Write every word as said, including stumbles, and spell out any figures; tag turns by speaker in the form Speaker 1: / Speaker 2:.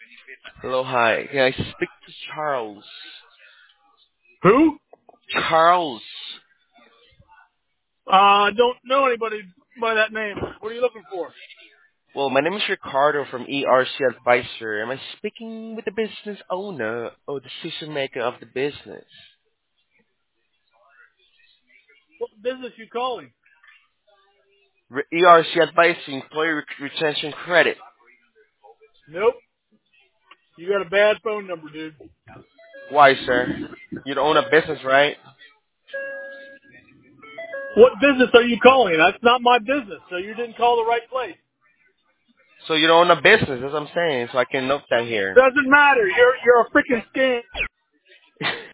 Speaker 1: Hello, hi. Can I speak to Charles?
Speaker 2: Who?
Speaker 1: Charles.
Speaker 2: Uh, I don't know anybody by that name. What are you looking for?
Speaker 1: Well, my name is Ricardo from E R C Advisor. Am I speaking with the business owner or decision maker of the business?
Speaker 2: What business you calling?
Speaker 1: Re- E R C Advisor, Employee Re- Retention Credit.
Speaker 2: Nope. You got a bad phone number, dude.
Speaker 1: Why, sir? You don't own a business, right?
Speaker 2: What business are you calling? That's not my business, so you didn't call the right place.
Speaker 1: So you don't own a business, that's what I'm saying, so I can note that here.
Speaker 2: Doesn't matter. You're you're a freaking scam.